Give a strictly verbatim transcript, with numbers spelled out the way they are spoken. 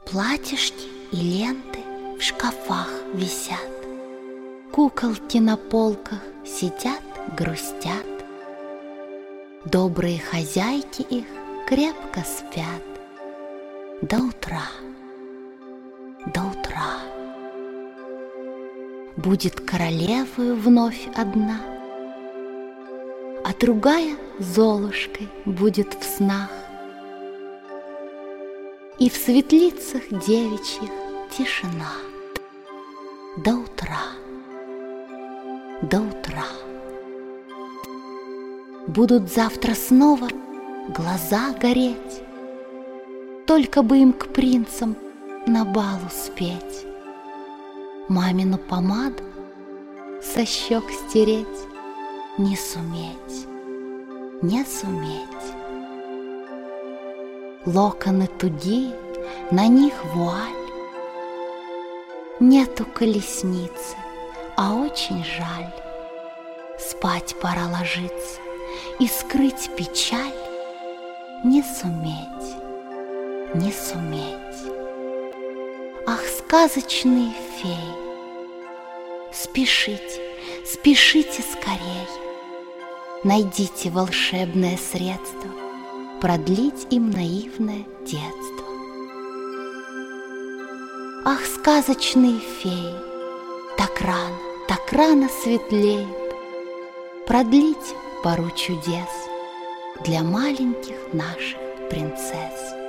Платьишки и ленты в шкафах висят, куколки на полках сидят, грустят. Добрые хозяйки их крепко спят до утра, до утра. Будет королевою вновь одна, а другая Золушкой будет в снах. И в светлицах девичьих тишина до утра, до утра. Будут завтра снова глаза гореть, только бы им к принцам на бал успеть. Мамину помаду со щек стереть не суметь, не суметь. Локоны тугие, на них вуаль. Нету колесницы, а очень жаль. Спать пора ложиться и скрыть печаль не суметь, не суметь. Ах, сказочные феи, спешите, спешите скорей, найдите волшебное средство продлить им наивное детство. Ах, сказочные феи, так рано, так рано светлеет, продлить пору чудес для маленьких наших принцесс.